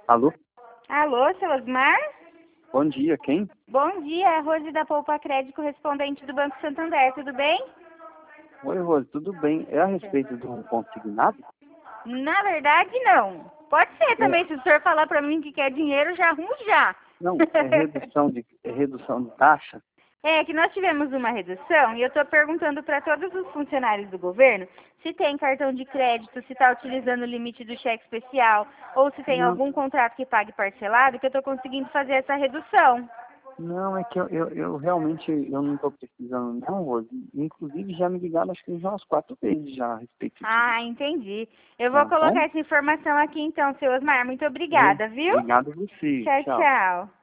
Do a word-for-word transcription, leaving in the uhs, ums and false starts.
Alô? Alô, seu Osmar? Bom dia, quem? Bom dia, é a Rose da Poupa Crédito, correspondente do Banco Santander, tudo bem? Oi, Rose, tudo bem? É a respeito do consignado? Na verdade, não. Pode ser É, também, se o senhor falar pra mim que quer dinheiro, já arrumo já. não, é redução de, é redução de taxa? É que nós tivemos uma redução e eu estou perguntando para todos os funcionários do governo se tem cartão de crédito, se está utilizando o limite do cheque especial ou se tem Não, algum contrato que pague parcelado, que eu estou conseguindo fazer essa redução. não, é que eu, eu, eu realmente eu não estou precisando não, Rose. Inclusive já me ligaram acho que já umas quatro vezes já a respeito disso, Ah, entendi. Eu vou tá bom? colocar essa informação aqui então, seu Osmar. Muito obrigada, viu? Obrigado a você, Tchau, tchau. tchau.